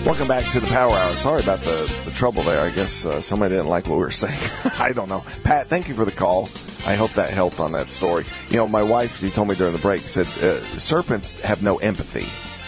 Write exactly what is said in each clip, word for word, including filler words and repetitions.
Welcome back to the Power Hour. Sorry about the, the trouble there. I guess uh, somebody didn't like what we were saying. I don't know. Pat, thank you for the call. I hope that helped on that story. You know, my wife, she told me during the break, said uh, serpents have no empathy.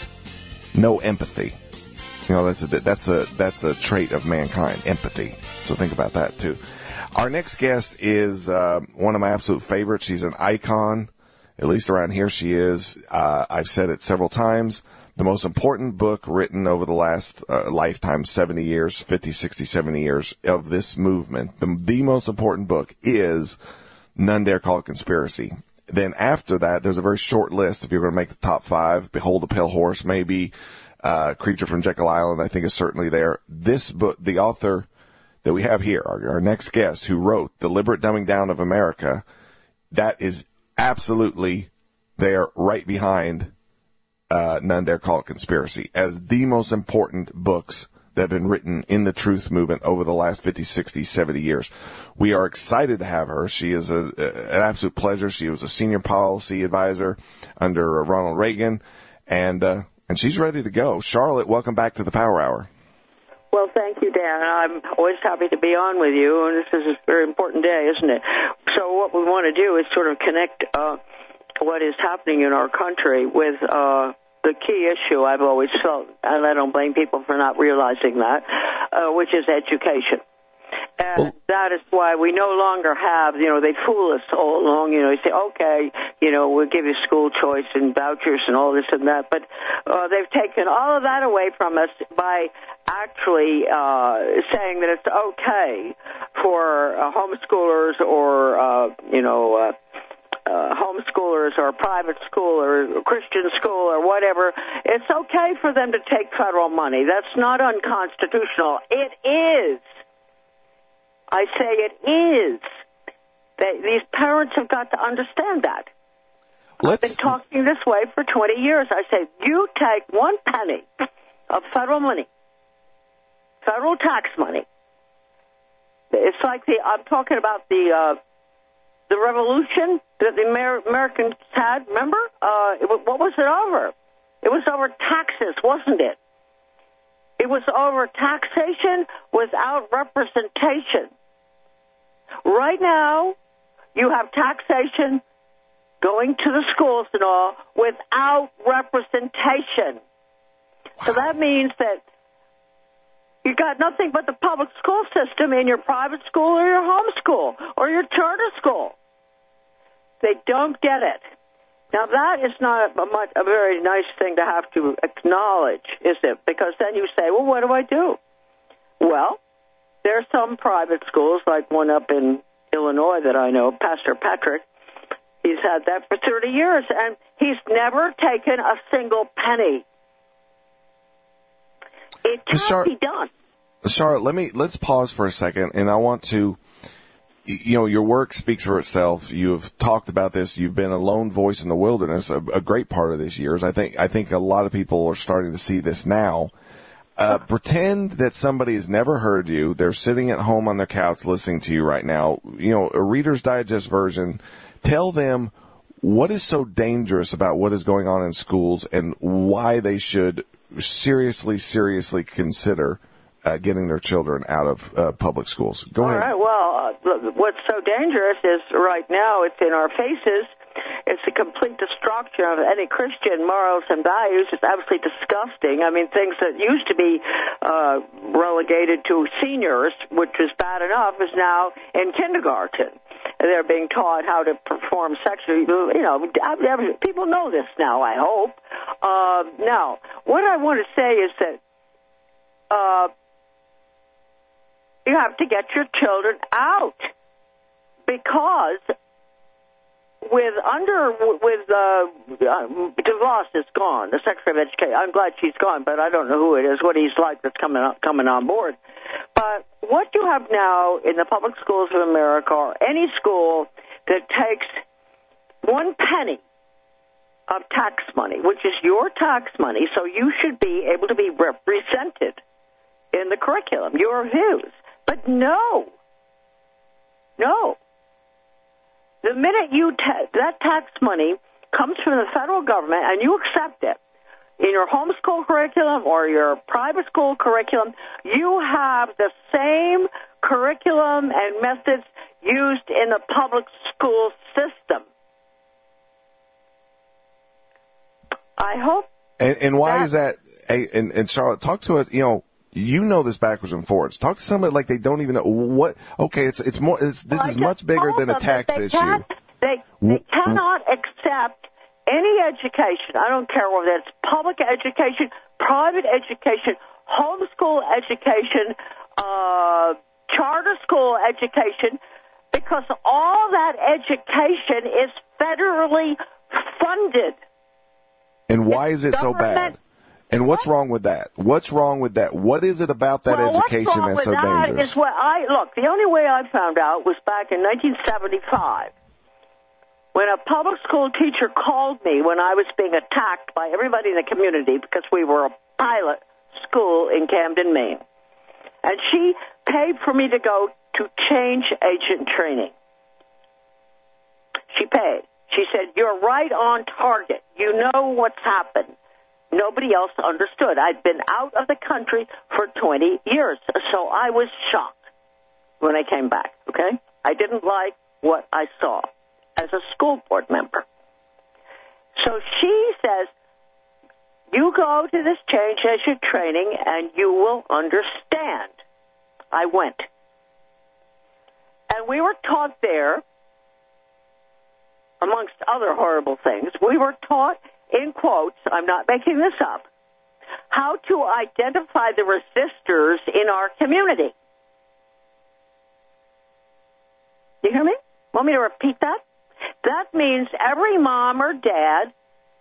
No empathy. You know, that's a, that's a, that's a trait of mankind, empathy. So think about that, too. Our next guest is uh, one of my absolute favorites. She's an icon. At least around here she is. Uh, I've said it several times. The most important book written over the last uh, lifetime, seventy years, fifty, sixty, seventy years of this movement, the, the most important book is None Dare Call It Conspiracy. Then after that, there's a very short list. If you're going to make the top five, Behold the Pale Horse, maybe uh, Creature from Jekyll Island, I think is certainly there. This book, the author that we have here, our, our next guest, who wrote Deliberate Dumbing Down of America, that is absolutely there right behind Uh, None Dare Call It Conspiracy as the most important books that have been written in the truth movement over the last fifty, sixty, seventy years. We are excited to have her. She is a, a, an absolute pleasure. She was a senior policy advisor under uh, Ronald Reagan, and uh, and she's ready to go. Charlotte, welcome back to the Power Hour. Well, thank you, Dan. I'm always happy to be on with you, and this is a very important day, isn't it? So what we want to do is sort of connect uh, what is happening in our country with uh, the key issue I've always felt, and I don't blame people for not realizing that, uh, which is education. And well, that is why we no longer have, you know, they fool us all along, you know, they say, okay, you know, we'll give you school choice and vouchers and all this and that, but uh, they've taken all of that away from us by actually uh, saying that it's okay for uh, homeschoolers or, uh, you know, uh, Uh, homeschoolers or private school or Christian school or whatever, it's okay for them to take federal money. That's not unconstitutional. It is. I say it is. They, these parents have got to understand that. Let's... I've been talking this way for twenty years. I say, you take one penny of federal money, federal tax money. It's like the, I'm talking about the, uh, the revolution that the Amer- Americans had, remember? Uh, it, what was it over? It was over taxes, wasn't it? It was over taxation without representation. Right now, you have taxation going to the schools and all without representation. So that means that you got nothing but the public school system in your private school or your home school or your charter school. They don't get it. Now, that is not a, much, a very nice thing to have to acknowledge, is it? Because then you say, well, what do I do? Well, there are some private schools, like one up in Illinois that I know, Pastor Patrick. He's had that for thirty years, and he's never taken a single penny. It can't Char- be done. Charlotte, let me, let's pause for a second, and I want to... You know, your work speaks for itself. You've talked about this. You've been a lone voice in the wilderness, a, a great part of this years. I think I think a lot of people are starting to see this now. Uh, pretend that somebody has never heard you. They're sitting at home on their couch listening to you right now. You know, a Reader's Digest version. Tell them what is so dangerous about what is going on in schools and why they should seriously, seriously consider Uh, getting their children out of uh, public schools. Go All ahead. All right. Well, uh, what's so dangerous is right now it's in our faces. It's a complete destruction of any Christian morals and values. It's absolutely disgusting. I mean, things that used to be uh, relegated to seniors, which was bad enough, is now in kindergarten. They're being taught how to perform sexually. You know, people know this now, I hope. Uh, now, what I want to say is that uh, you have to get your children out, because with under with uh, DeVos is gone, the Secretary of Education. I'm glad she's gone, but I don't know who it is, what he's like that's coming up, coming on board. But what you have now in the public schools of America, or any school that takes one penny of tax money, which is your tax money, so you should be able to be represented in the curriculum, your views. But no, no. The minute you ta- that tax money comes from the federal government and you accept it, in your homeschool curriculum or your private school curriculum, you have the same curriculum and methods used in the public school system. I hope. And, and why that, is that? Hey, and, and Charlotte, talk to us. You know, you know this backwards and forwards. Talk to somebody like they don't even know what. Okay, it's it's more. It's, this well, is much bigger than a tax they issue. Can't, they they cannot accept any education. I don't care whether it's public education, private education, homeschool education, uh, charter school education, because all that education is federally funded. And why is it so bad? And what's wrong with that? What's wrong with that? What is it about that well, education that's so that dangerous? Is what I look. The only way I found out was back in nineteen seventy-five, when a public school teacher called me when I was being attacked by everybody in the community because we were a pilot school in Camden, Maine, and she paid for me to go to change agent training. She paid. She said, "You're right on target. You know what's happened." Nobody else understood. I'd been out of the country for twenty years, so I was shocked when I came back, okay? I didn't like what I saw as a school board member. So she says, you go to this change agent training and you will understand. I went. And we were taught there, amongst other horrible things, we were taught, in quotes, I'm not making this up, how to identify the resistors in our community. You hear me? Want me to repeat that? That means every mom or dad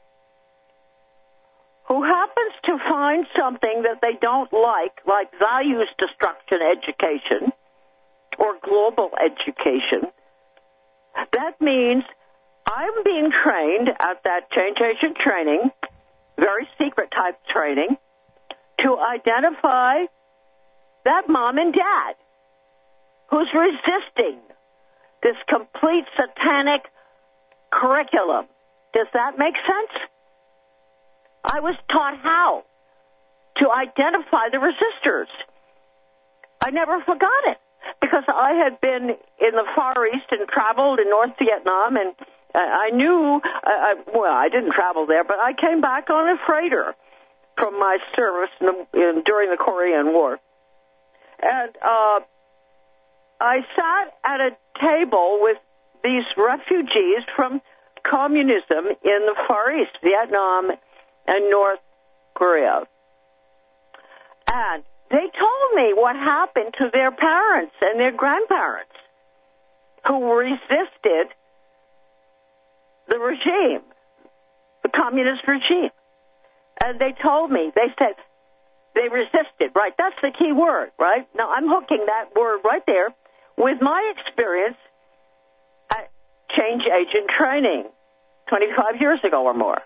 who happens to find something that they don't like, like values destruction education or global education, that means I'm being trained at that change agent training, very secret type training, to identify that mom and dad who's resisting this complete satanic curriculum. Does that make sense? I was taught how to identify the resistors. I never forgot it because I had been in the Far East and traveled in North Vietnam, and I knew, I, well, I didn't travel there, but I came back on a freighter from my service in the, in, during the Korean War. And uh, I sat at a table with these refugees from communism in the Far East, Vietnam and North Korea. And they told me what happened to their parents and their grandparents who resisted the regime, the communist regime. And they told me, they said, they resisted, right? That's the key word, right? Now, I'm hooking that word right there with my experience at change agent training twenty-five years ago or more.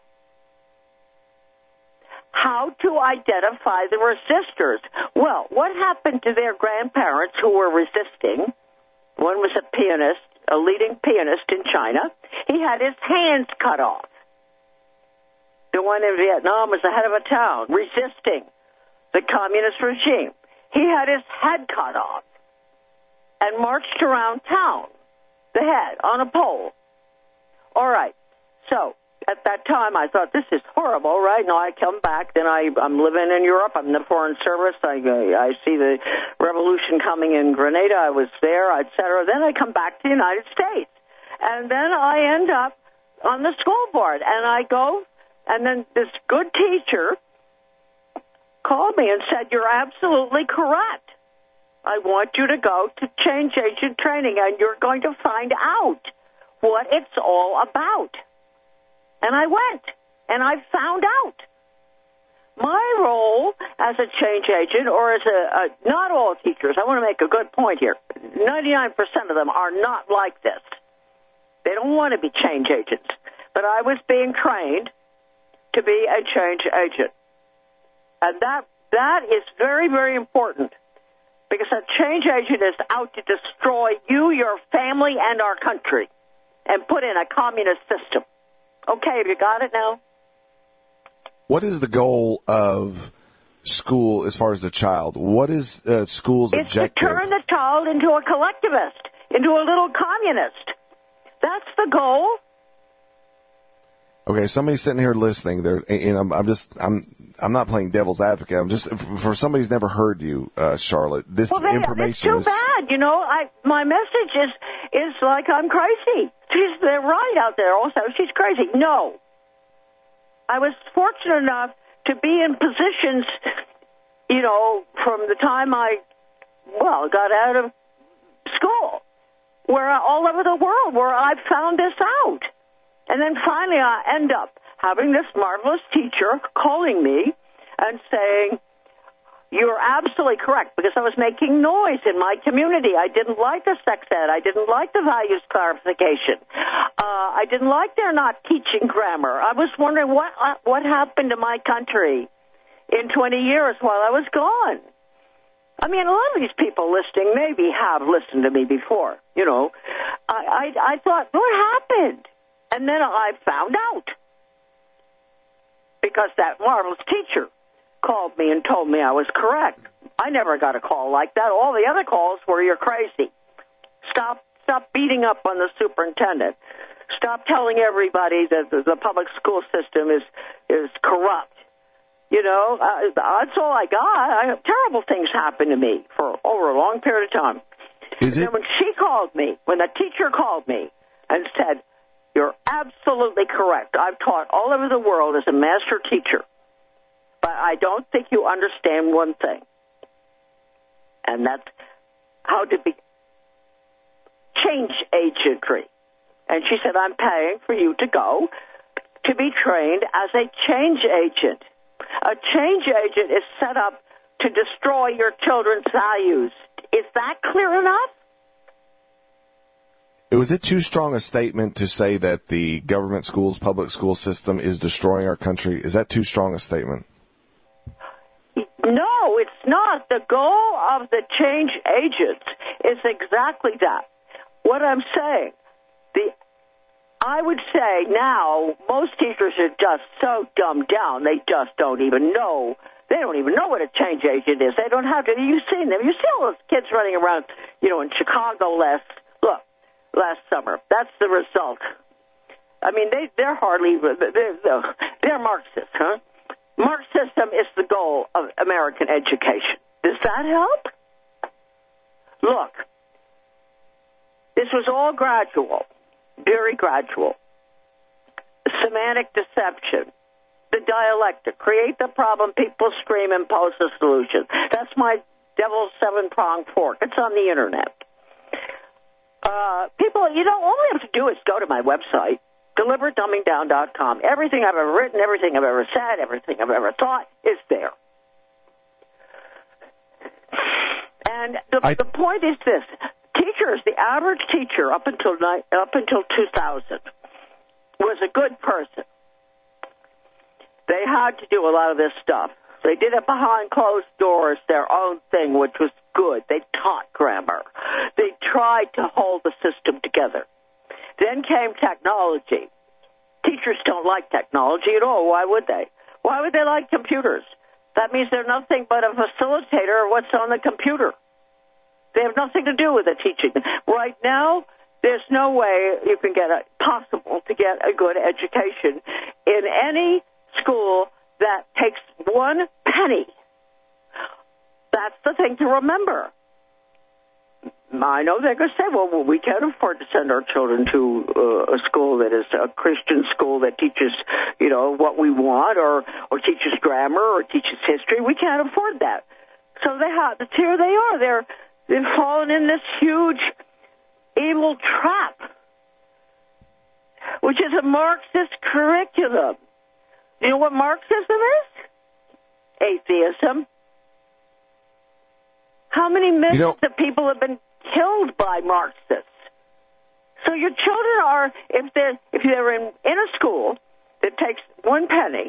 How to identify the resistors. Well, what happened to their grandparents who were resisting? One was a pianist, a leading pianist in China. He had his hands cut off. The one in Vietnam was the head of a town resisting the communist regime. He had his head cut off and marched around town, the head, on a pole. All right. So at that time, I thought, this is horrible, right? Now I come back, then I, I'm living in Europe. I'm in the Foreign Service. I, I see the revolution coming in Grenada. I was there, et cetera. Then I come back to the United States. And then I end up on the school board. And I go, and then this good teacher called me and said, you're absolutely correct. I want you to go to change agent training, and you're going to find out what it's all about. And I went, and I found out. My role as a change agent, or as a, a not all teachers, I want to make a good point here. ninety-nine percent of them are not like this. They don't want to be change agents. But I was being trained to be a change agent. And that that is very, very important, because a change agent is out to destroy you, your family, and our country, and put in a communist system. Okay, have you got it now? What is the goal of school as far as the child? What is uh, school's it's objective? It's to turn the child into a collectivist, into a little communist. That's the goal. Okay, somebody's sitting here listening. There, and I'm, I'm just, I'm, I'm not playing devil's advocate. I'm just, for somebody who's never heard you, uh, Charlotte. This well, they, information it's too is bad. You know, I my message is is like I'm crazy. She's they're right out there. Also, she's crazy. No, I was fortunate enough to be in positions, you know, from the time I well got out of school, where I, all over the world, where I found this out. And then finally I end up having this marvelous teacher calling me and saying, you're absolutely correct, because I was making noise in my community. I didn't like the sex ed. I didn't like the values clarification. Uh, I didn't like their not teaching grammar. I was wondering what uh, what happened to my country in twenty years while I was gone. I mean, a lot of these people listening maybe have listened to me before, you know. I, I, I thought, what happened? And then I found out, because that marvelous teacher called me and told me I was correct. I never got a call like that. All the other calls were, you're crazy. Stop stop beating up on the superintendent. Stop telling everybody that the, the public school system is, is corrupt. You know, uh, that's all I got. I, terrible things happened to me for over a long period of time. Is and it? then when she called me, when the teacher called me and said, you're absolutely correct. I've taught all over the world as a master teacher, but I don't think you understand one thing, and that's how to be change agentry. And she said, I'm paying for you to go to be trained as a change agent. A change agent is set up to destroy your children's values. Is that clear enough? Was it too strong a statement to say that the government schools, public school system is destroying our country? Is that too strong a statement? No, it's not. The goal of the change agents is exactly that. What I'm saying, the I would say now most teachers are just so dumbed down, they just don't even know. They don't even know what a change agent is. They don't have to. You've seen them. You see all those kids running around, you know, in Chicago last, look, last summer. That's the result. I mean, they, they're hardly, they're, they're Marxists, huh? Marxism is the goal of American education. Does that help? Look, this was all gradual, very gradual. Semantic deception, the dialectic, create the problem, people scream, impose a solution. That's my devil's seven-pronged fork. It's on the Internet. Uh, people, you know, all they have to do is go to my website, deliver dumbing down dot com. Everything I've ever written, everything I've ever said, everything I've ever thought is there. And the, I... the point is this. Teachers, the average teacher up until up until two thousand was a good person. They had to do a lot of this stuff. They did it behind closed doors, their own thing, which was good. They taught grammar. They tried to hold the system together. Then came technology. Teachers don't like technology at all. Why would they? Why would they like computers? That means they're nothing but a facilitator of what's on the computer. They have nothing to do with the teaching. Right now, there's no way you can get it possible to get a good education in any school that takes one penny. That's the thing to remember. I know they're going to say, well, well, we can't afford to send our children to uh, a school that is a Christian school that teaches, you know, what we want, or, or teaches grammar, or teaches history. We can't afford that. So they have, here they are. They're, they've fallen in this huge evil trap, which is a Marxist curriculum. You know what Marxism is? Atheism. How many millions you know, of people have been killed by Marxists? So your children are, if they're, if they're in, in a school that takes one penny,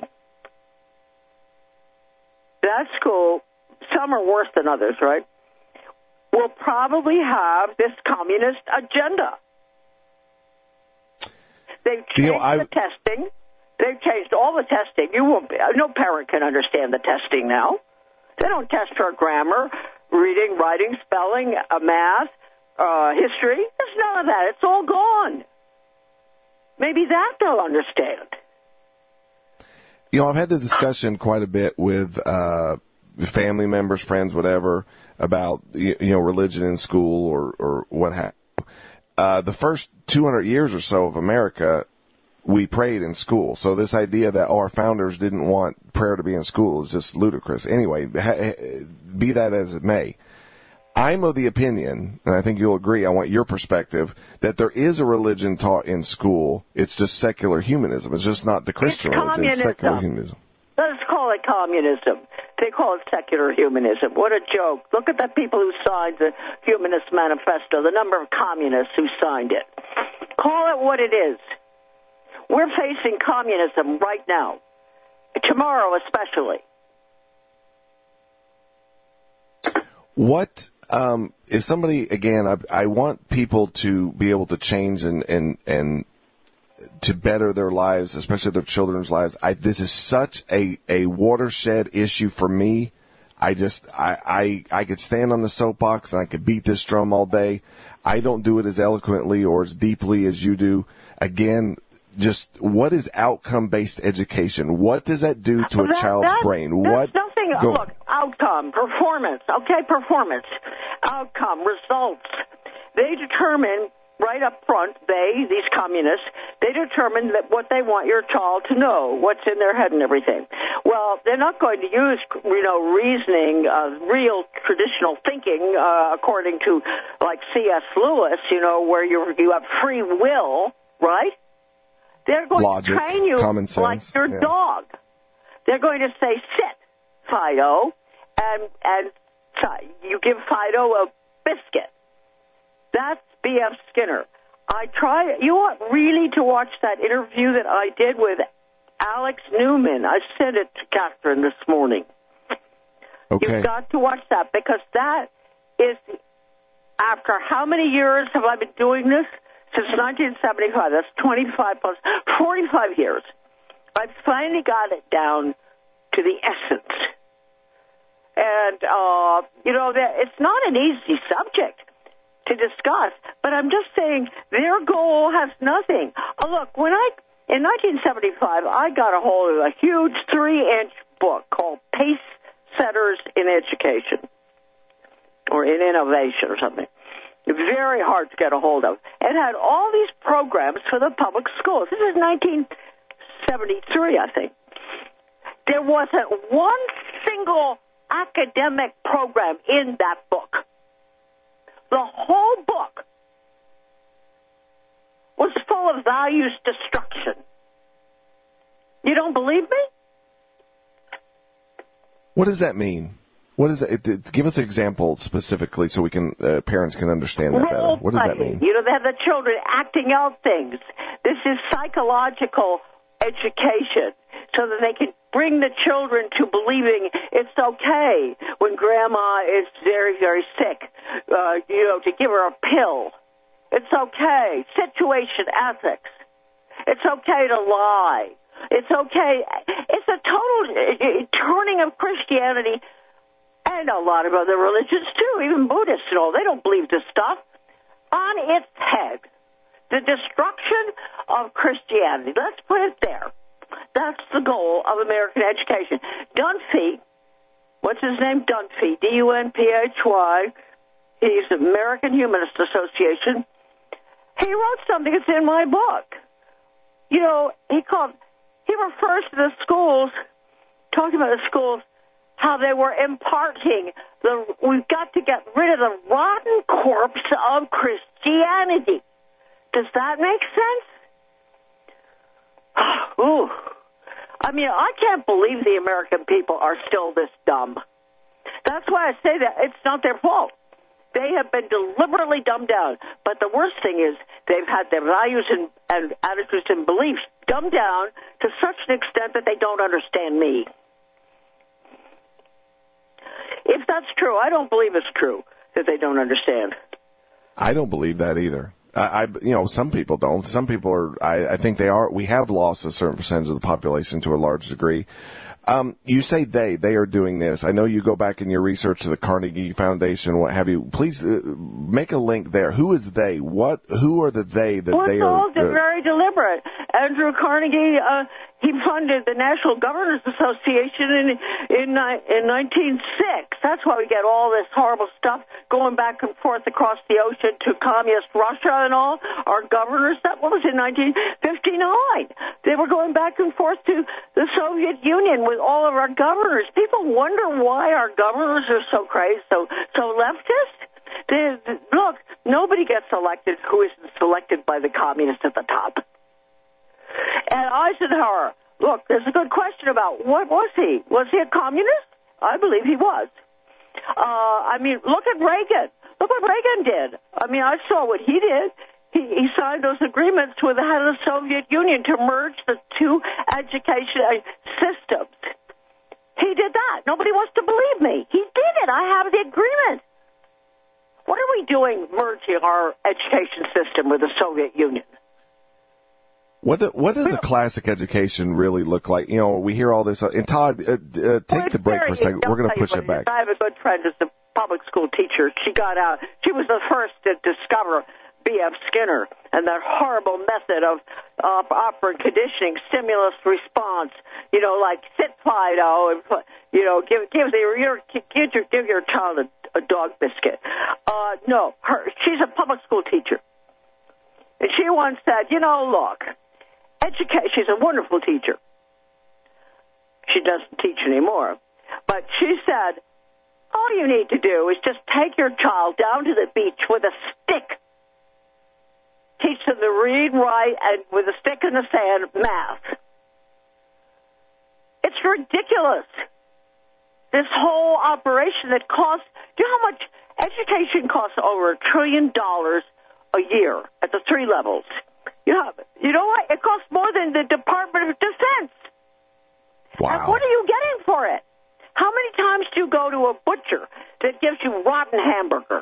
that school, some are worse than others, right, will probably have this communist agenda. They've changed you know, the testing. They've changed all the testing. You won't be, no parent can understand the testing now. They don't test for grammar, reading, writing, spelling, uh, math, uh, history. There's none of that. It's all gone. Maybe that they'll understand. You know, I've had the discussion quite a bit with uh, family members, friends, whatever, about, you know, religion in school or, or what have you. Uh, the first two hundred years or so of America, we prayed in school. So this idea that our founders didn't want prayer to be in school is just ludicrous. Anyway, be that as it may, I'm of the opinion, and I think you'll agree, I want your perspective, that there is a religion taught in school. It's just secular humanism. It's just not the Christian it's religion. It's secular humanism. Let's call it communism. They call it secular humanism. What a joke. Look at the people who signed the Humanist Manifesto, the number of communists who signed it. Call it what it is. We're facing communism right now, tomorrow especially. What, um, if somebody, again, I, I want people to be able to change and, and, and to better their lives, especially their children's lives. I, this is such a, a watershed issue for me. I just, I, I, I could stand on the soapbox and I could beat this drum all day. I don't do it as eloquently or as deeply as you do. Again, just what is outcome-based education? What does that do to a that, child's that, brain? That's what? nothing. Go Look, outcome, performance. Okay, performance, outcome, results. They determine right up front. They, these communists, they determine that what they want your child to know, what's in their head and everything. Well, they're not going to use, you know, reasoning, uh, real traditional thinking, uh, according to like C S Lewis. You know, where you you have free will, right? They're going Logic, to train you common sense, like your yeah. dog. They're going to say, sit, Fido, and and you give Fido a biscuit. That's B F Skinner. I try. You want really to watch that interview that I did with Alex Newman. I sent it to Catherine this morning. Okay. You've got to watch that because that is, after how many years have I been doing this? Since nineteen seventy-five, that's twenty-five plus, forty-five years. I finally got it down to the essence. And, uh, you know, it's not an easy subject to discuss, but I'm just saying their goal has nothing. Oh, look, when I, in nineteen seventy-five, I got a hold of a huge three-inch book called Pace Setters in Education, or in Innovation or something. Very hard to get a hold of. It had all these programs for the public schools. This is nineteen seventy-three, I think. There wasn't one single academic program in that book. The whole book was full of values destruction. You don't believe me? What does that mean? What is it? Give us an example specifically so we can uh, parents can understand that better. What does that mean? You know, they have the children acting out things. This is psychological education so that they can bring the children to believing it's okay when grandma is very, very sick, uh, you know, to give her a pill. It's okay. Situation ethics. It's okay to lie. It's okay. It's a total uh, turning of Christianity and a lot of other religions, too, even Buddhists and all. They don't believe this stuff. On its head, the destruction of Christianity. Let's put it there. That's the goal of American education. Dunphy, what's his name? Dunphy, D U N P H Y. He's the American Humanist Association. He wrote something that's in my book. You know, he called, he refers to the schools, talking about the schools, how they were imparting the, we've got to get rid of the rotten corpse of Christianity. Does that make sense? Ooh. I mean, I can't believe the American people are still this dumb. That's why I say that it's not their fault. They have been deliberately dumbed down. But the worst thing is they've had their values and, and attitudes and beliefs dumbed down to such an extent that they don't understand me. If that's true, I don't believe it's true that they don't understand. I don't believe that either. I, I, you know, some people don't. Some people are, I, I think they are, we have lost a certain percentage of the population to a large degree. Um, you say they, they are doing this. I know you go back in your research to the Carnegie Foundation, what have you. Please uh, make a link there. Who is they? What, who are the they that well, they it's are? all uh, very deliberate. Andrew Carnegie, uh, he funded the National Governors Association in in, in nineteen oh six. That's why we get all this horrible stuff going back and forth across the ocean to communist Russia and all. Our governors, that was in nineteen fifty-nine. They were going back and forth to the Soviet Union with all of our governors. People wonder why our governors are so crazy, so so leftist. They, look, nobody gets elected who isn't selected by the communists at the top. And Eisenhower, look, there's a good question about what was he? Was he a communist? I believe he was. Uh, I mean, look at Reagan. Look what Reagan did. I mean, I saw what he did. He, he signed those agreements with the head of the Soviet Union to merge the two education systems. He did that. Nobody wants to believe me. He did it. I have the agreement. What are we doing merging our education system with the Soviet Union? What do, what does a classic education really look like? You know, we hear all this. Uh, and Todd, uh, uh, take well, the break for a second. We're going to push it back. I have a good friend who's a public school teacher. She got out. She was the first to discover B F Skinner and that horrible method of uh, operant conditioning, stimulus response. You know, like sit Fido and you know give give your your give your give your child a, a dog biscuit. Uh, no, her she's a public school teacher, and she once said, you know, look. Education, she's a wonderful teacher. She doesn't teach anymore. But she said, all you need to do is just take your child down to the beach with a stick. Teach them to read, write, and with a stick in the sand, math. It's ridiculous. This whole operation that costs, do you know how much education costs? Over a trillion dollars a year at the three levels. You know, you know what? It costs more than the Department of Defense. Wow. And what are you getting for it? How many times do you go to a butcher that gives you rotten hamburger?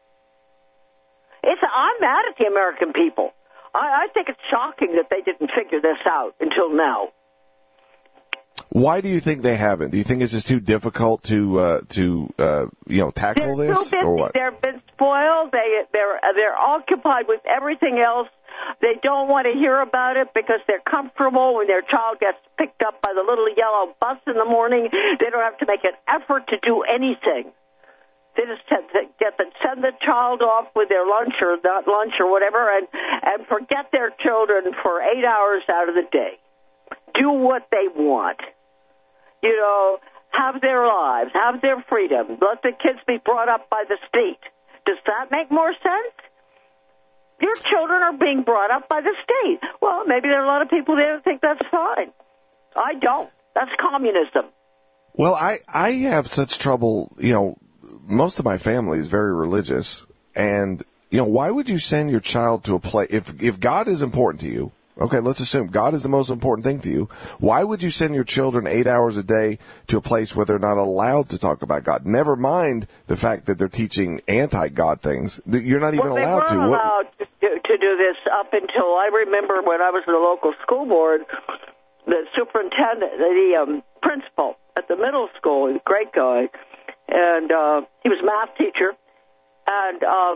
It's, I'm mad at the American people. I, I think it's shocking that they didn't figure this out until now. Why do you think they haven't? Do you think it's just too difficult to uh, to uh, you know tackle they're this, too busy. or what? They've been spoiled. They they're they're occupied with everything else. They don't want to hear about it because they're comfortable when their child gets picked up by the little yellow bus in the morning. They don't have to make an effort to do anything. They just get the, send the child off with their lunch or not lunch or whatever, and and forget their children for eight hours out of the day. Do what they want. You know, have their lives, have their freedom. Let the kids be brought up by the state. Does that make more sense? Your children are being brought up by the state. Well, maybe there are a lot of people there that think that's fine. I don't. That's communism. Well, I, I have such trouble, you know, most of my family is very religious. And, you know, why would you send your child to a place, if, if God is important to you, okay, let's assume God is the most important thing to you. Why would you send your children eight hours a day to a place where they're not allowed to talk about God? Never mind the fact that they're teaching anti-God things. You're not even well, allowed they to. Well, What? allowed to, to do this up until, I remember when I was in the local school board, the superintendent, the um, principal at the middle school, a great guy, and uh, he was a math teacher, and uh,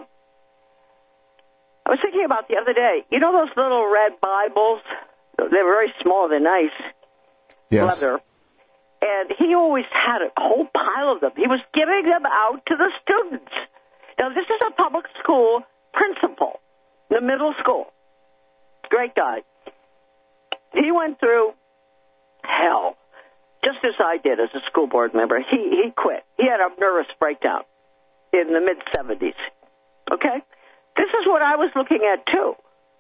I was thinking about the other day, you know those little red Bibles? They're very small, they're nice. Yes. Leather. And he always had a whole pile of them. He was giving them out to the students. Now, this is a public school principal, the middle school. Great guy. He went through hell, just as I did as a school board member. He, he quit. He had a nervous breakdown in the mid-seventies. Okay? This is what I was looking at, too.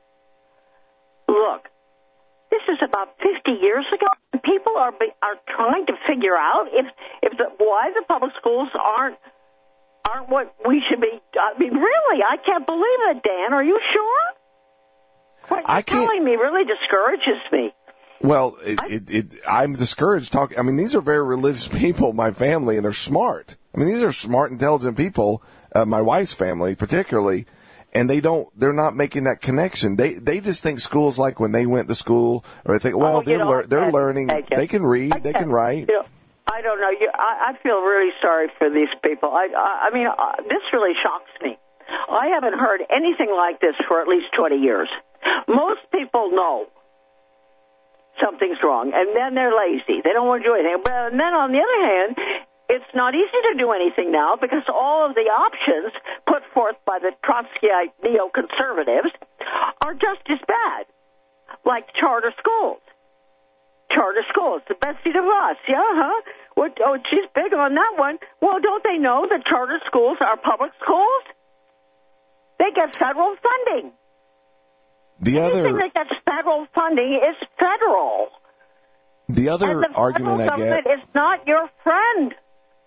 Look, this is about fifty years ago. People are are trying to figure out if if the, why the public schools aren't aren't what we should be. I mean, really, I can't believe it, Dan. Are you sure? What you're I can't, telling me really discourages me. Well, it, I, it, it, I'm discouraged talking. I mean, these are very religious people, my family, and they're smart. I mean, these are smart, intelligent people, uh, my wife's family particularly. and they don't, they're not making that connection. They they just think school's like when they went to school, or they think, well, oh, they're know, lear- they're learning, they can read, they can write. You know, I don't know. You, I, I feel really sorry for these people. I, I, I mean, uh, this really shocks me. I haven't heard anything like this for at least twenty years. Most people know something's wrong, and then they're lazy. They don't want to do anything. But and then on the other hand, it's not easy to do anything now because all of the options put forth by the Trotskyite neoconservatives are just as bad, like charter schools. Charter schools, the Betsy DeVos, yeah, huh? What, oh, she's big on that one. Well, don't they know that charter schools are public schools? They get federal funding. The Anything other that gets federal funding is federal. the other and the argument federal I get government is not your friend.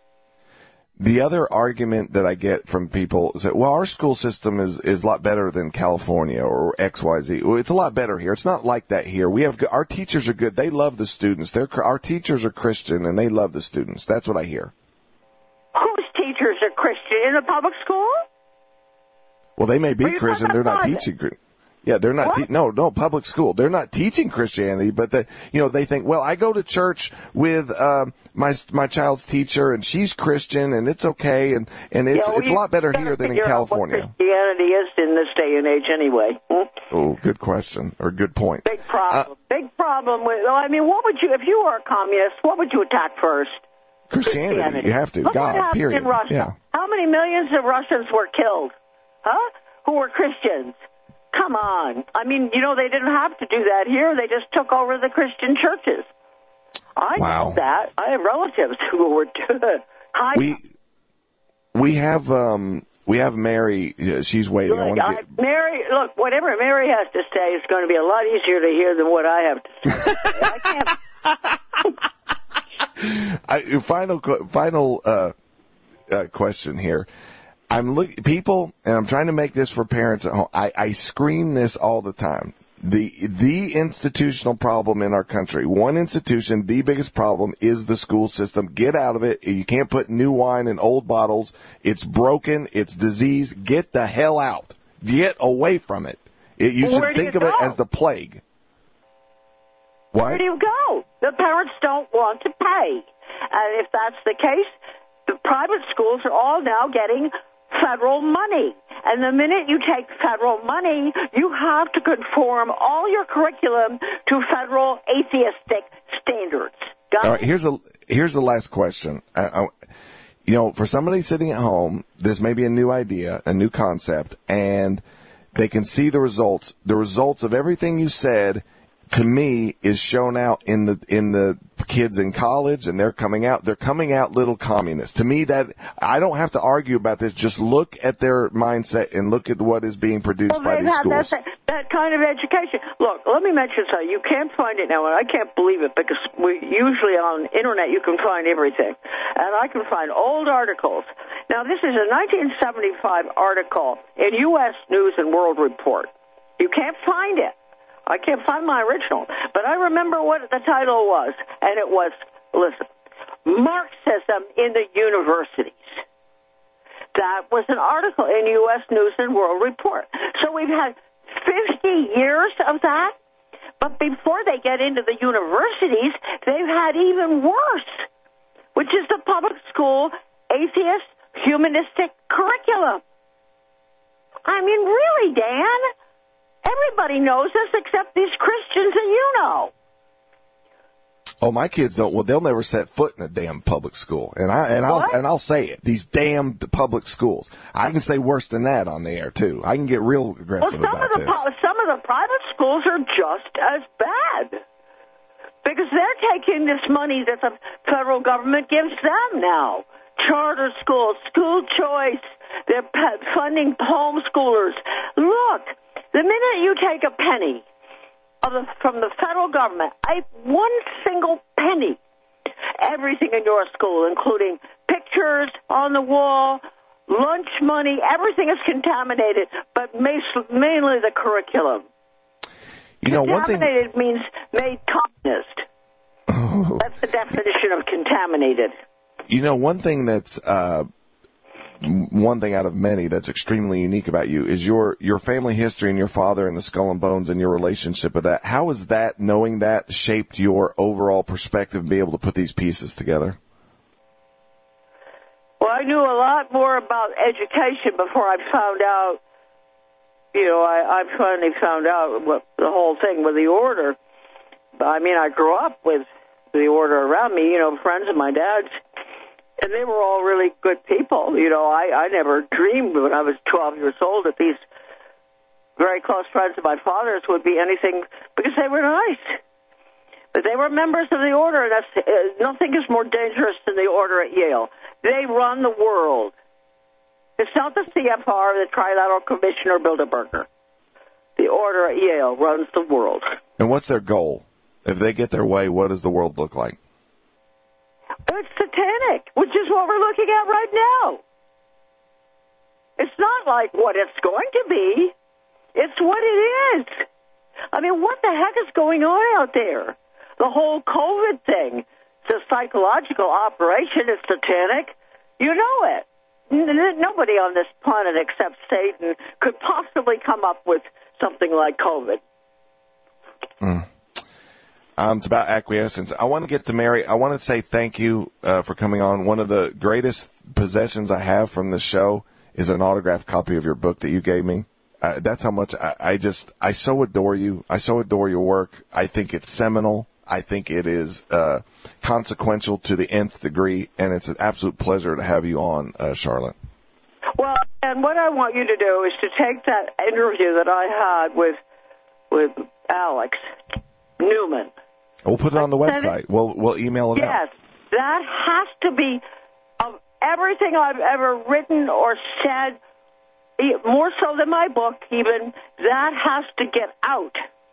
The other argument that I get from people is that, well, our school system is, is a lot better than California or X Y Z. Well, it's a lot better here. It's not like that here. We have, our teachers are good. They love the students. They're, our teachers are Christian and they love the students. That's what I hear. Whose teachers are Christian in a public school? Well, they may be you Christian. talking They're not private? teaching. Yeah, they're not. Te- no, no, public school. They're not teaching Christianity, but they, you know, they think, well, I go to church with um, my my child's teacher, and she's Christian, and it's okay, and and it's Yeah, well, it's a lot better you here than in figure out California. What Christianity is in this day and age, anyway. Hmm? Oh, good question or good point. Big problem. Uh, Big problem with. Well, I mean, what would you if you were a communist? What would you attack first? Christianity. Christianity. You have to. Look God. what happened Period. in Russia. Yeah. How many millions of Russians were killed? Huh? Who were Christians? Come on. I mean, you know, they didn't have to do that here. They just took over the Christian churches. I wow. know that. I have relatives who were high. We we have um we have Mary. She's waiting. Look, I want to I, get... Mary, look, whatever Mary has to say is going to be a lot easier to hear than what I have to say. I can't. I, final final uh, uh, question here. I'm look people, and I'm trying to make this for parents at home. I, I scream this all the time. The the institutional problem in our country, one institution, the biggest problem is the school system. Get out of it. You can't put new wine in old bottles. It's broken. It's diseased. Get the hell out. Get away from it. it you Where should do think you of it go? as the plague. What? Where do you go? The parents don't want to pay. And if that's the case, the private schools are all now getting federal money. And the minute you take federal money, you have to conform all your curriculum to federal atheistic standards. Got All it? right, here's a here's the last question. I, I, you know, for somebody sitting at home, this may be a new idea, a new concept, and they can see the results. The results of everything you said, to me, is shown out in the in the kids in college, and they're coming out. They're coming out little communists. To me, that I don't have to argue about this. Just look at their mindset and look at what is being produced Well, by they've these had schools. that, that kind of education. Look, let me mention something. You can't find it now, and I can't believe it because we usually on internet you can find everything, and I can find old articles. Now, this is a nineteen seventy-five article in U S News and World Report. You can't find it. I can't find my original, but I remember what the title was, and it was, listen, Marxism in the Universities. That was an article in U S News and World Report. So we've had fifty years of that, but before they get into the universities, they've had even worse, which is the public school atheist humanistic curriculum. I mean, really, Dan? Everybody knows this except these Christians that you know. Oh, my kids don't. Well, they'll never set foot in a damn public school, and I and I'll What? and I'll say it. These damn public schools. I can say worse than that on the air too. I can get real Well, aggressive some about of the this. pu- some of the private schools are just as bad because they're taking this money that the federal government gives them now. Charter schools, school choice, they're pe- funding homeschoolers. Look, the minute you take a penny of the, from the federal government, I, one single penny, everything in your school, including pictures on the wall, lunch money, everything is contaminated, but ma- mainly the curriculum. You know, one thing. Contaminated means made communist. Oh. That's the definition of contaminated. You know, one thing that's uh, one thing out of many that's extremely unique about you is your, your family history and your father and the Skull and Bones and your relationship with that. How has that, knowing that, shaped your overall perspective and be able to put these pieces together? Well, I knew a lot more about education before I found out, you know, I, I finally found out what the whole thing with the order. I mean, I grew up with the order around me, you know, friends of my dad's, and they were all really good people. You know, I, I never dreamed when I was twelve years old that these very close friends of my father's would be anything, because they were nice. But they were members of the order, and that's, uh, nothing is more dangerous than the order at Yale. They run the world. It's not the C F R, the Trilateral Commission, or Bilderberger. The order at Yale runs the world. And what's their goal? If they get their way, what does the world look like? It's satanic, which is what we're looking at right now. It's not like what it's going to be. It's what it is. I mean, what the heck is going on out there? The whole COVID thing. It's a psychological operation. It's satanic. You know it. Nobody on this planet except Satan could possibly come up with something like COVID. Mm. Um, it's about acquiescence. I want to get to Mary. I want to say thank you uh, for coming on. One of the greatest possessions I have from the show is an autographed copy of your book that you gave me. Uh, that's how much I, I just, I so adore you. I so adore your work. I think it's seminal. I think it is uh, consequential to the nth degree, and it's an absolute pleasure to have you on, uh, Charlotte. Well, and what I want you to do is to take that interview that I had with with Alex Newman. We'll put it on the website. We'll we'll email it yes, out. Yes, that has to be, of everything I've ever written or said, more so than my book even, that has to get out.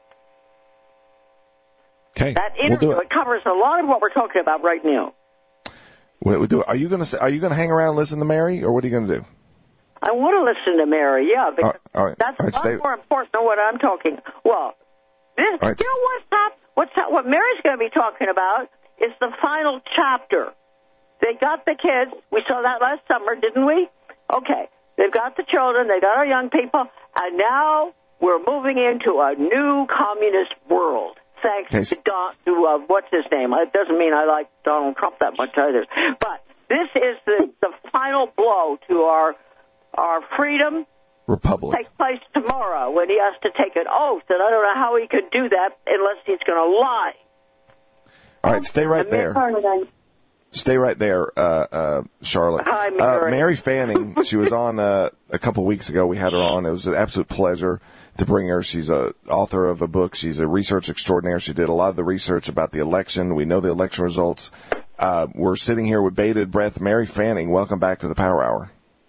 Okay, that interview, we'll do it. It covers a lot of what we're talking about right now. We'll, we'll do it. Are you going to Are you going to hang around and listen to Mary, or what are you going to do? I want to listen to Mary, yeah, because all right. that's all right, a lot stay. more important than what I'm talking. Well, this, right. you know what's that? What's that, what Mary's going to be talking about is the final chapter. They got the kids. We saw that last summer, didn't we? Okay. They've got the children. They got our young people. And now we're moving into a new communist world. Thanks okay. to, Don, to uh, what's his name? It doesn't mean I like Donald Trump that much either. But this is the, the final blow to our our freedom. Republic. Take place tomorrow when he has to take an oath, and I don't know how he could do that unless he's going to lie. All right, stay right there. Stay right there, uh, uh, Charlotte. Hi, Mary. Uh, Mary Fanning, she was on uh, a couple weeks ago. We had her on. It was an absolute pleasure to bring her. She's a author of a book. She's a research extraordinaire. She did a lot of the research about the election. We know the election results. Uh, we're sitting here with bated breath. Mary Fanning, welcome back to the Power Hour.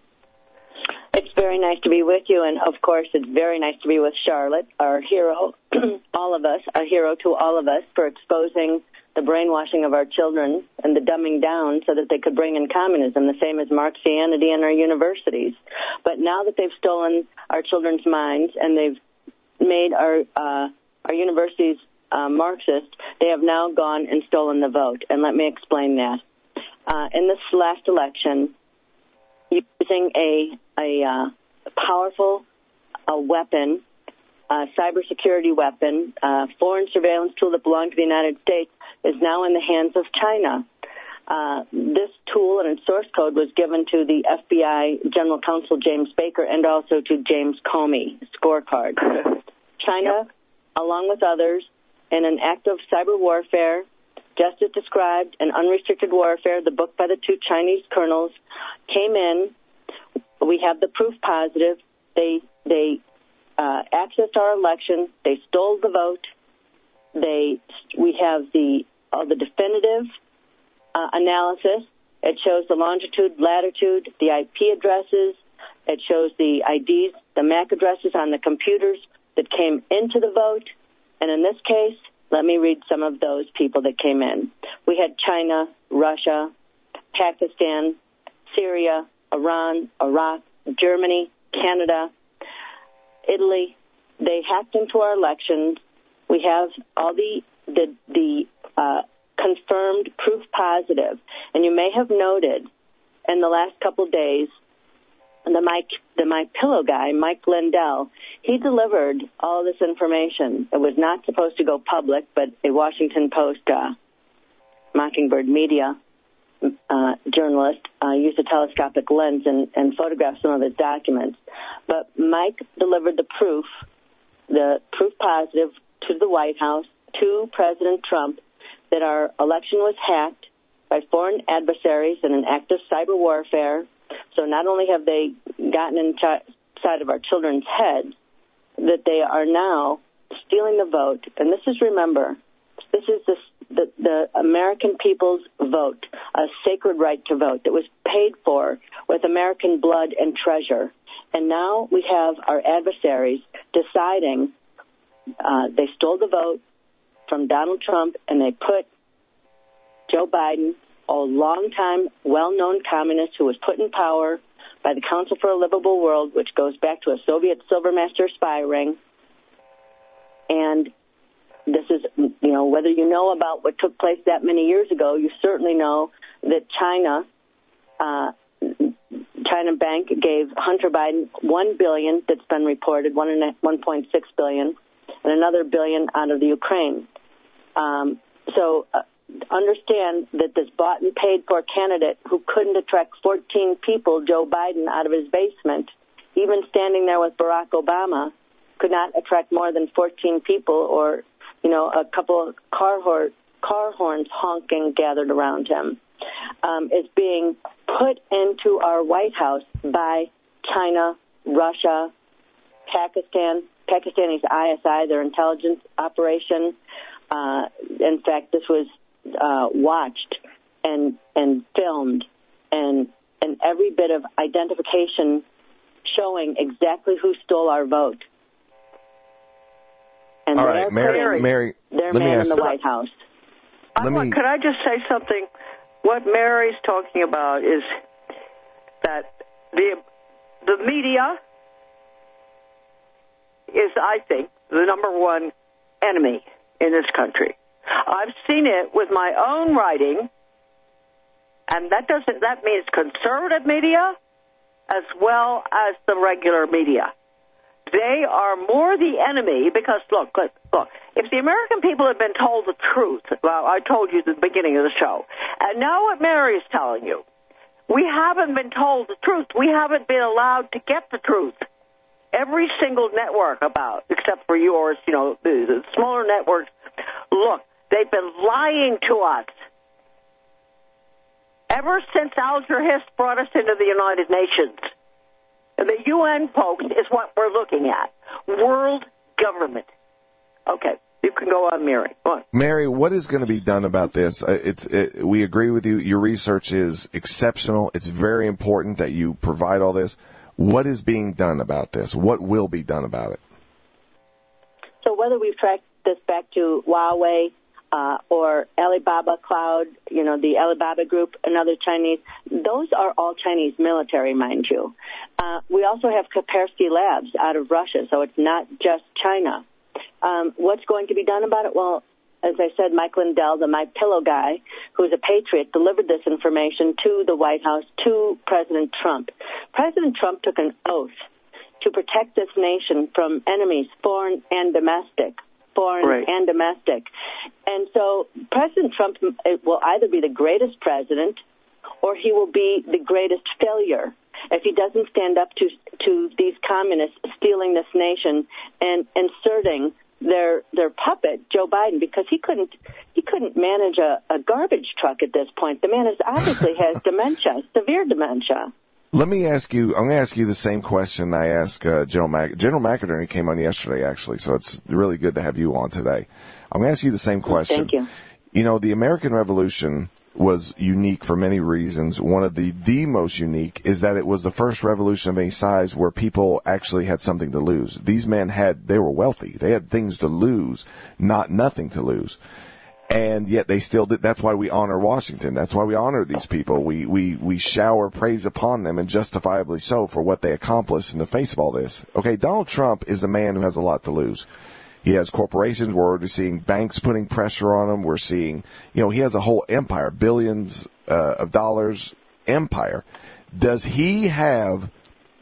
It's very nice to be with you, and of course it's very nice to be with Charlotte, our hero, all of us, a hero to all of us for exposing the brainwashing of our children and the dumbing down so that they could bring in communism, the same as Marxianity in our universities. But now that they've stolen our children's minds and they've made our uh, our universities uh, Marxist, they have now gone and stolen the vote. And let me explain that. Uh, in this last election, using a a uh, powerful a weapon, a cybersecurity weapon, a foreign surveillance tool that belonged to the United States, is now in the hands of China. Uh, this tool and its source code was given to the F B I General Counsel James Baker and also to James Comey, scorecard. China, along with others, in an act of cyber warfare, just as described in Unrestricted Warfare, the book by the two Chinese colonels, came in. We have the proof positive. They they uh, accessed our election. They stole the vote. They we have the uh, the definitive uh, analysis. It shows the longitude, latitude, the I P addresses. It shows the I Ds, the M A C addresses on the computers that came into the vote. And in this case, let me read some of those people that came in. We had China, Russia, Pakistan, Syria, Iran, Iraq, Germany, Canada, Italy. They hacked into our elections. We have all the the, the uh, confirmed proof positive. And you may have noted in the last couple of days the Mike, the My Pillow guy, Mike Lindell, he delivered all this information. It was not supposed to go public, but a Washington Post uh, Mockingbird Media uh, journalist uh, used a telescopic lens and, and photographed some of his documents. But Mike delivered the proof, the proof positive, to the White House, to President Trump, that our election was hacked by foreign adversaries in an act of cyber warfare. So not only have they gotten inside of our children's heads, that they are now stealing the vote. And this is, remember, this is the, the, the American people's vote, a sacred right to vote that was paid for with American blood and treasure. And now we have our adversaries deciding uh, they stole the vote from Donald Trump, and they put Joe Biden, a longtime, well-known communist who was put in power by the Council for a Livable World, which goes back to a Soviet Silvermaster spy ring. And this is, you know, whether you know about what took place that many years ago, you certainly know that China, uh, China Bank gave Hunter Biden one billion dollars that's been reported, one point six billion dollars, and another billion out of the Ukraine. Um, so uh, understand that this bought and paid for candidate who couldn't attract fourteen people, Joe Biden, out of his basement, even standing there with Barack Obama, could not attract more than fourteen people, or, you know, a couple of car, hor- car horns honking gathered around him, um, is being put into our White House by China, Russia, Pakistan, Pakistani's I S I, their intelligence operation. Uh, in fact, this was uh, watched and and filmed, and and every bit of identification showing exactly who stole our vote. And all right, Mary, Mary, their let me man ask, in the White House. Let me, could I just say something? What Mary's talking about is that the the media is, I think, the number one enemy in this country. I've seen it with my own writing, and that doesn't that means conservative media as well as the regular media. They are more the enemy because, look, look, look, if the American people had been told the truth, well, I told you at the beginning of the show, and now what Mary is telling you, we haven't been told the truth. We haven't been allowed to get the truth. Every single network about, except for yours, you know, the, the smaller networks, look, they've been lying to us. Ever since Alger Hiss brought us into the United Nations, the U N, folks, is what we're looking at. World government. Okay, you can go on, Mary. Go on. Mary, what is going to be done about this? It's it, we agree with you. Your research is exceptional. It's very important that you provide all this. What is being done about this? What will be done about it? So whether we've tracked this back to Huawei uh, or Alibaba Cloud, you know, the Alibaba Group and other Chinese, those are all Chinese military, mind you. Uh, we also have Kaspersky Labs out of Russia, so it's not just China. Um, what's going to be done about it? Well, as I said, Mike Lindell, the My Pillow guy, who's a patriot, delivered this information to the White House, to President Trump. President Trump took an oath to protect this nation from enemies, foreign and domestic, foreign right. and domestic. And so President Trump will either be the greatest president or he will be the greatest failure if he doesn't stand up to to these communists stealing this nation and inserting their their puppet, Joe Biden, because he couldn't he couldn't manage a, a garbage truck at this point. The man is obviously has dementia, severe dementia. Let me ask you, I'm going to ask you the same question I asked uh, General Mac- General McInerney came on yesterday, actually, so it's really good to have you on today. I'm going to ask you the same question. Thank you. You know, the American Revolution was unique for many reasons. One of the, the most unique is that it was the first revolution of any size where people actually had something to lose. These men had, they were wealthy. They had things to lose, not nothing to lose. And yet they still did. That's why we honor Washington. That's why we honor these people. We, we, we shower praise upon them, and justifiably so, for what they accomplished in the face of all this. Okay, Donald Trump is a man who has a lot to lose. He has corporations. We're already seeing banks putting pressure on him. We're seeing, you know, he has a whole empire, billions uh, of dollars empire. Does he have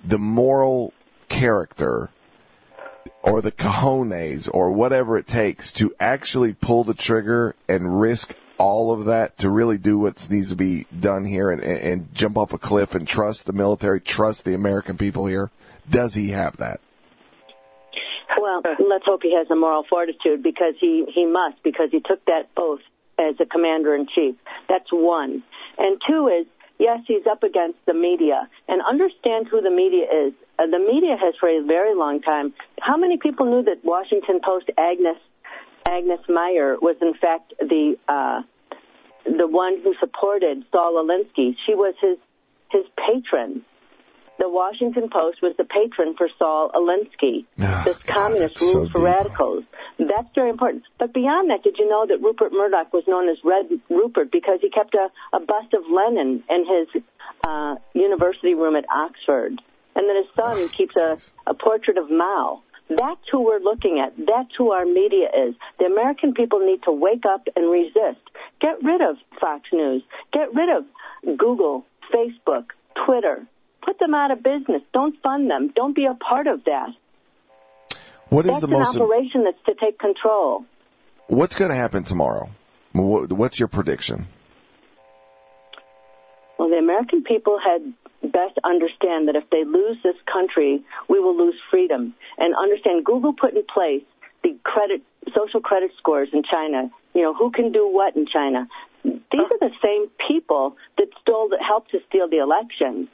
the moral character or the cojones or whatever it takes to actually pull the trigger and risk all of that to really do what needs to be done here and, and, and jump off a cliff and trust the military, trust the American people here? Does he have that? Well, let's hope he has a moral fortitude, because he, he must, because he took that oath as a commander-in-chief. That's one. And two is, yes, he's up against the media. And understand who the media is. Uh, the media has for a very long time. How many people knew that Washington Post Agnes Agnes Meyer was in fact the uh, the one who supported Saul Alinsky? She was his his patron. The Washington Post was the patron for Saul Alinsky, oh, this God, communist rule so for deep. radicals. That's very important. But beyond that, did you know that Rupert Murdoch was known as Red Rupert because he kept a, a bust of Lenin in his uh, university room at Oxford? And then his son oh, keeps a, a portrait of Mao. That's who we're looking at. That's who our media is. The American people need to wake up and resist. Get rid of Fox News. Get rid of Google, Facebook, Twitter. Put them out of business. Don't fund them. Don't be a part of that. What is that's the most an operation that's to take control. What's going to happen tomorrow? What's your prediction? Well, the American people had best understand that if they lose this country, we will lose freedom. And understand, Google put in place the credit, social credit scores in China. You know, who can do what in China? These are the same people that stole, that helped to steal the election.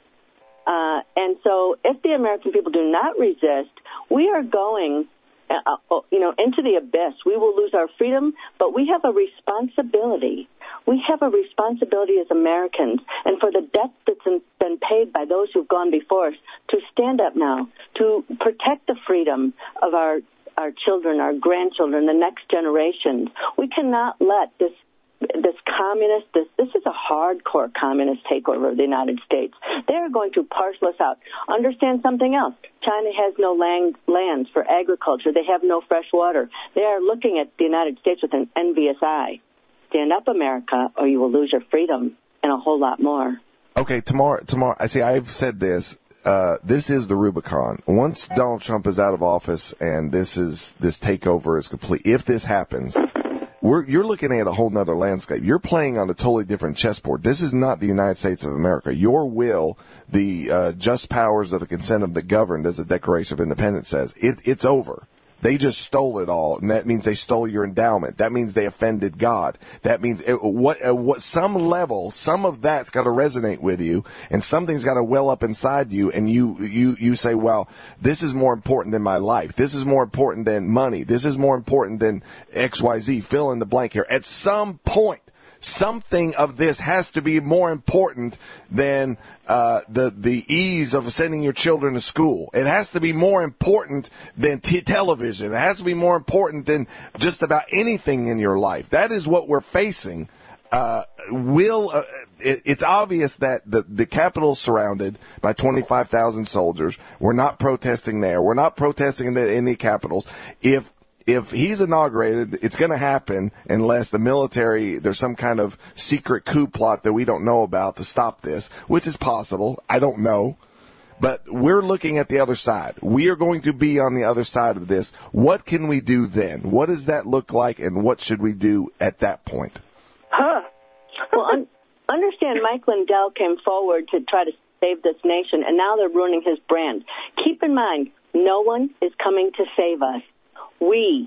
Uh, and so if the American people do not resist, we are going, uh, you know, into the abyss. We will lose our freedom, but we have a responsibility. We have a responsibility as Americans, and for the debt that's in, been paid by those who've gone before us, to stand up now, to protect the freedom of our, our children, our grandchildren, the next generations. We cannot let this This communist, this this is a hardcore communist takeover of the United States. They are going to parcel us out. Understand something else. China has no land, lands for agriculture. They have no fresh water. They are looking at the United States with an envious eye. Stand up, America, or you will lose your freedom and a whole lot more. Okay, tomorrow, tomorrow, I see, I've said this. Uh, this is the Rubicon. Once Donald Trump is out of office and this is, this takeover is complete, if this happens, We're, you're looking at a whole nother landscape. You're playing on a totally different chessboard. This is not the United States of America. Your will, the uh, just powers of the consent of the governed, as the Declaration of Independence says, it, it's over. They just stole it all, and that means they stole your endowment. That means they offended God. That means it, what, uh, what, some level, some of that's got to resonate with you, and something's got to well up inside you, and you, you, you say, well, this is more important than my life. This is more important than money. This is more important than X Y Z. Fill in the blank here. At some point, something of this has to be more important than uh, the the ease of sending your children to school. It has to be more important than t- television. It has to be more important than just about anything in your life. That is what we're facing. Uh, will uh, it, it's obvious that the the Capitol is surrounded by twenty-five thousand soldiers. We're not protesting there. We're not protesting in the, in the capitals. If If he's inaugurated, it's going to happen unless the military, there's some kind of secret coup plot that we don't know about to stop this, which is possible. I don't know. But we're looking at the other side. We are going to be on the other side of this. What can we do then? What does that look like, and what should we do at that point? Huh. Well, un- understand Mike Lindell came forward to try to save this nation, and now they're ruining his brand. Keep in mind, no one is coming to save us. We,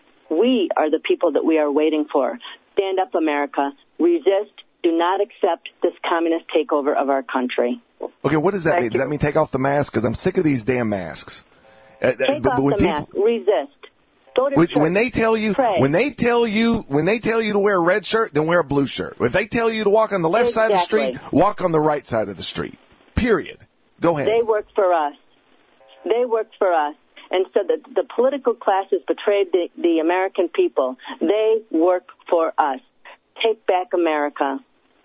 we are the people that we are waiting for. Stand up, America. Resist. Do not accept this communist takeover of our country. Okay, what does that Thank mean? you. Does that mean take off the mask? Because I'm sick of these damn masks. Take uh, but, off but when the people, mask. Resist. Go to when, church. when they tell you, Pray. when they tell you, when they tell you to wear a red shirt, then wear a blue shirt. If they tell you to walk on the left Exactly. side of the street, walk on the right side of the street. Period. Go ahead. They work for us. They work for us. And so the, the political class has betrayed the, the American people. They work for us. Take back America.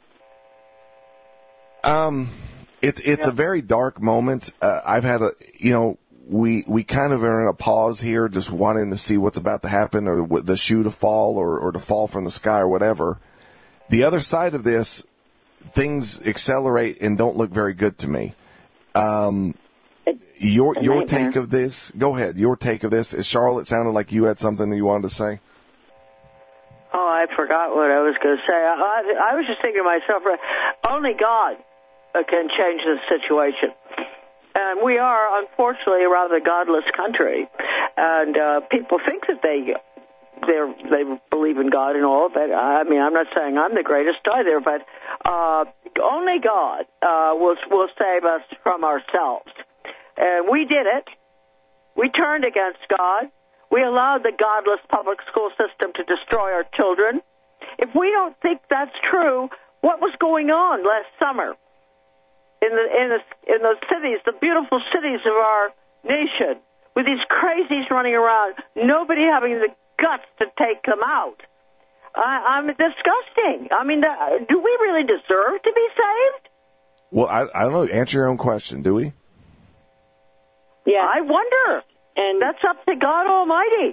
Um, it's it's Yeah. a very dark moment. Uh, I've had a, you know, we we kind of are in a pause here, just wanting to see what's about to happen, or what, the shoe to fall, or or to fall from the sky, or whatever. The other side of this, things accelerate and don't look very good to me. Um. It, Your a your nightmare. take of this, go ahead, your take of this. Charlotte, sounded like you had something that you wanted to say. Oh, I forgot what I was going to say. I, I, I was just thinking to myself, only God uh, can change the situation. And we are, unfortunately, a rather godless country. And uh, people think that they they're, they believe in God and all, but I mean, I'm not saying I'm the greatest either, but uh, only God uh, will, will save us from ourselves. And we did it. We turned against God. We allowed the godless public school system to destroy our children. If we don't think that's true, what was going on last summer in the in the in those cities, the beautiful cities of our nation, with these crazies running around, nobody having the guts to take them out? I, I'm disgusting. I mean, the, do we really deserve to be saved? Well, I, I don't know. Answer your own question, do we? Yeah, I wonder. and That's up to God Almighty.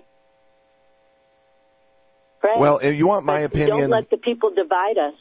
right. Well, if you want my But opinion, don't let the people divide us.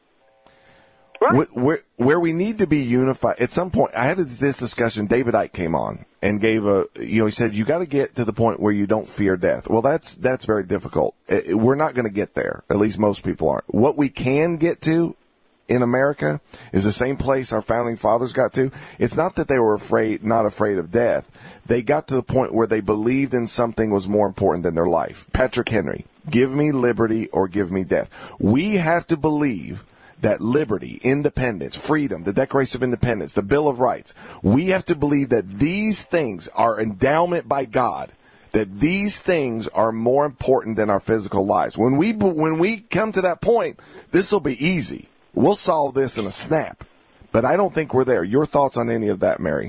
Right. wh- where where we need to be unified. At some point, I had this discussion. David Icke came on and gave a, you know, he said you got to get to the point where you don't fear death. Well, that's that's very difficult. It- We're not going to get there. At least most people aren't. What we can get to in America is the same place our founding fathers got to. It's not that they were afraid, not afraid of death. They got to the point where they believed in something was more important than their life. Patrick Henry, give me liberty or give me death. We have to believe that liberty, independence, freedom, the Declaration of Independence, the Bill of Rights, we have to believe that these things are endowment by God, that these things are more important than our physical lives. When we when we come to that point, this will be easy. We'll solve this in a snap. But I don't think we're there. Your thoughts on any of that, Mary?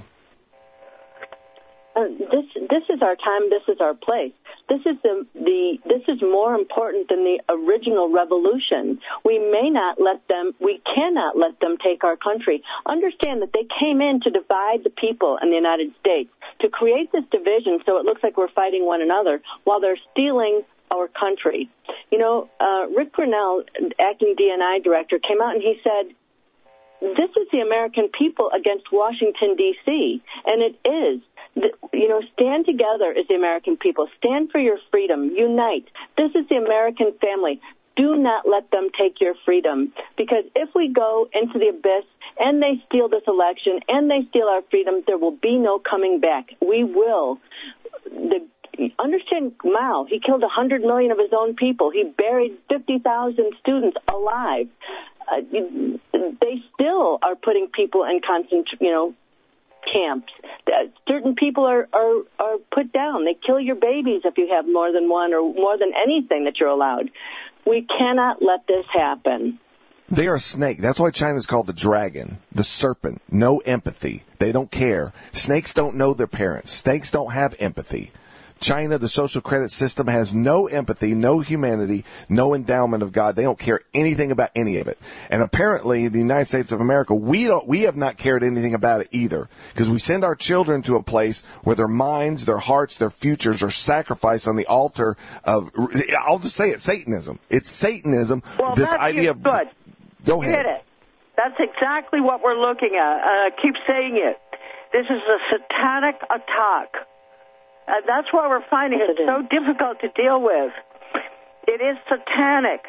Uh, this this is our time. This is our place. This is the the this is more important than the original revolution. We may not let them. We cannot let them take our country. Understand that they came in to divide the people in the United States, to create this division so it looks like we're fighting one another while they're stealing our country. You know, uh, Rick Grinnell, acting D N I director, came out and he said, this is the American people against Washington, D C, and it is. The, you know, stand together as the American people. Stand for your freedom. Unite. This is the American family. Do not let them take your freedom, because if we go into the abyss and they steal this election and they steal our freedom, there will be no coming back. We will. The Understand Mao, he killed one hundred million of his own people. He buried fifty thousand students alive. Uh, they still are putting people in constant, you know, camps. Uh, certain people are, are, are put down. They kill your babies if you have more than one or more than anything that you're allowed. We cannot let this happen. They are a snake. That's why China's called the dragon, the serpent. No empathy. They don't care. Snakes don't know their parents. Snakes don't have empathy. China, the social credit system, has no empathy, no humanity, no endowment of God. They don't care anything about any of it. And apparently, the United States of America, we don't, we have not cared anything about it either, because we send our children to a place where their minds, their hearts, their futures are sacrificed on the altar of, I'll just say it, Satanism. It's Satanism. Well, this that's idea of, good. Go You ahead. hit it. That's exactly what we're looking at. I uh, keep saying it. This is a satanic attack. And that's why we're finding it so difficult to deal with. It is satanic.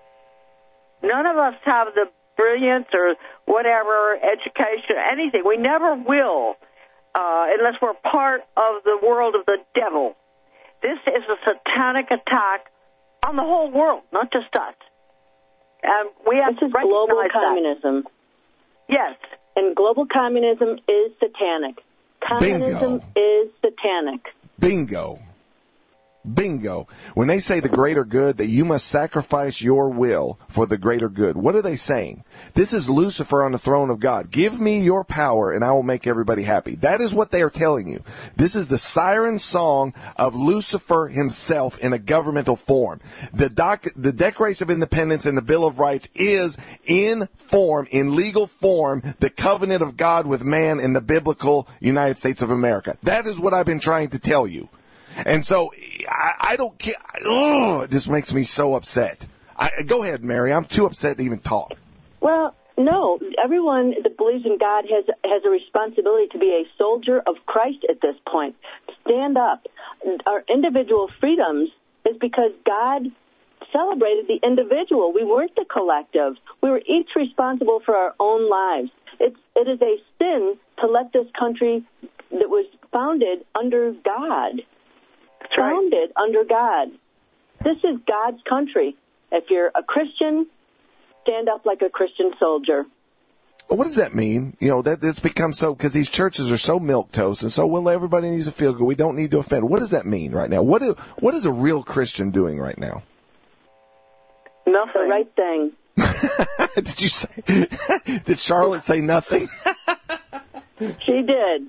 None of us have the brilliance or whatever, education, anything. We never will, uh, unless we're part of the world of the devil. This is a satanic attack on the whole world, not just us. And we have this to is recognize global that. communism. Yes. And global communism is satanic. Communism Bingo. is satanic. Bingo. Bingo. When they say the greater good, that you must sacrifice your will for the greater good, what are they saying? This is Lucifer on the throne of God. Give me your power and I will make everybody happy. That is what they are telling you. This is the siren song of Lucifer himself in a governmental form. The doc, the Declaration of Independence and the Bill of Rights is in form, in legal form, the covenant of God with man in the biblical United States of America. That is what I've been trying to tell you. And so I, I don't care. Oh, this makes me so upset. I, go ahead, Mary. I'm too upset to even talk. Well, No, everyone that believes in God has has a responsibility to be a soldier of Christ at this point. Stand up. Our individual freedoms is because God celebrated the individual. We weren't the collective. We were each responsible for our own lives. It's, it is a sin to let this country that was founded under God, That's right. founded under God. This is God's country. If you're a Christian, stand up like a Christian soldier. What does that mean? You know, that it's become so, because these churches are so milquetoast and so, well, everybody needs to feel good. We don't need to offend. What does that mean right now? What, do, what is a real Christian doing right now? Nothing. The right thing. Did you say, did Charlotte say nothing? She did.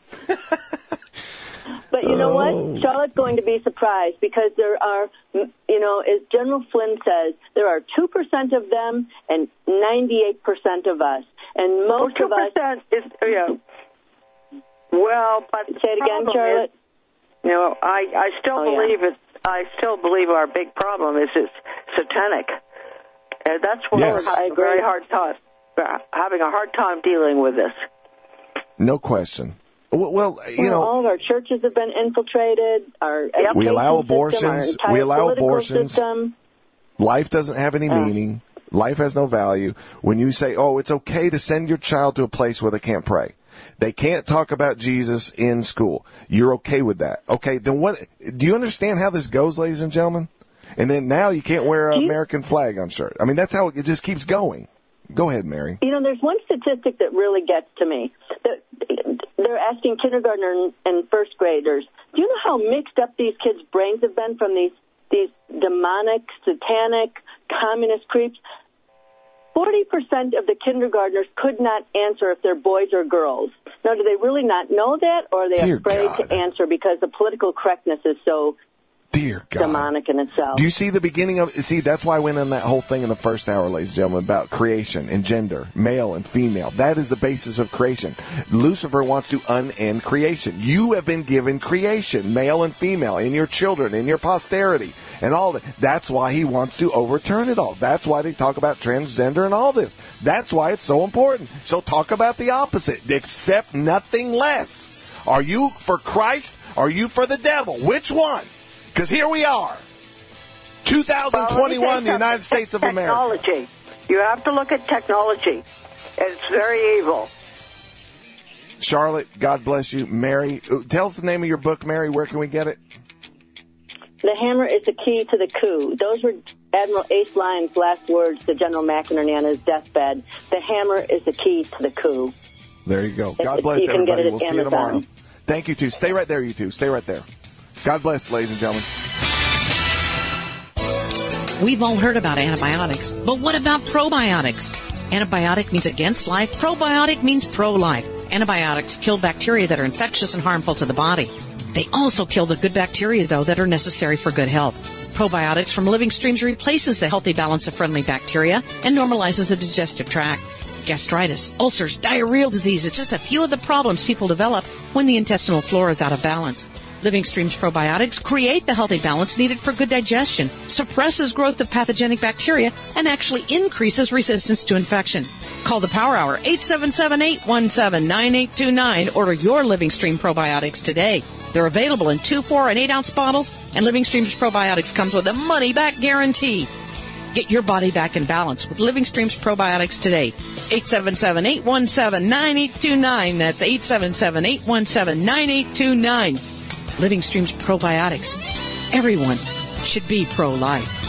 But you know Oh. what? Charlotte's going to be surprised because there are, you know, as General Flynn says, there are two percent of them and ninety-eight percent of us. And most well, of us... two percent is, yeah. Well, but Say it again, Charlotte. Is, you know, I, I still Oh, believe yeah. it. I still believe our big problem is it's satanic. And that's why Yes. we're having a very hard time, having a hard time dealing with this. No question. Well, well you Well, know, all of our churches have been infiltrated. Our education We allow system, abortions. our entire We allow political abortions. System. life doesn't have any Uh. meaning. Life has no value. When you say, oh, it's okay to send your child to a place where they can't pray. They can't talk about Jesus in school. You're okay with that. Okay, then what? Do you understand how this goes, ladies and gentlemen? And then now you can't wear an You- American flag on shirt. I mean, that's how it just keeps going. Go ahead, Mary. You know, there's one statistic that really gets to me. They're asking kindergartner and first graders, do you know how mixed up these kids' brains have been from these, these demonic, satanic, communist creeps? forty percent of the kindergartners could not answer if they're boys or girls. Now, do they really not know that, or are they Dear afraid God. to answer because the political correctness is so Dear God. demonic in itself? Do you see the beginning of, see, that's why I went on that whole thing in the first hour, ladies and gentlemen, about creation and gender, male and female. That is the basis of creation. Lucifer wants to unend creation. You have been given creation, male and female, in your children, in your posterity, and all that. That's why he wants to overturn it all. That's why they talk about transgender and all this. That's why it's so important. So talk about the opposite. Accept nothing less. Are you for Christ? Are you for the devil? Which one? Because here we are, two thousand twenty-one, the United States of America. Technology. You have to look at technology. It's very evil. Charlotte, God bless you. Mary, tell us the name of your book, Mary. Where can we get it? The hammer is the key to the coup. Those were Admiral Ace Lyon's last words to General McInerney on his deathbed. The hammer is the key to the coup. There you go. God It- bless you can get everybody. it at We'll see you Amazon. tomorrow. Thank you, too. Stay right there, you two. Stay right there. God bless, ladies and gentlemen. We've all heard about antibiotics, but what about probiotics? Antibiotic means against life. Probiotic means pro-life. Antibiotics kill bacteria that are infectious and harmful to the body. They also kill the good bacteria, though, that are necessary for good health. Probiotics from Living Streams replaces the healthy balance of friendly bacteria and normalizes the digestive tract. Gastritis, ulcers, diarrheal disease, it's just a few of the problems people develop when the intestinal flora is out of balance. Living Streams probiotics create the healthy balance needed for good digestion, suppresses growth of pathogenic bacteria, and actually increases resistance to infection. Call the Power Hour, eight seven seven, eight one seven, nine eight two nine. Order your Living Stream probiotics today. They're available in two, four, and eight ounce bottles, and Living Streams probiotics comes with a money-back guarantee. Get your body back in balance with Living Streams probiotics today. eight seven seven, eight one seven, nine eight two nine. That's eight seven seven, eight one seven, nine eight two nine. Living Streams probiotics. Everyone should be pro-life.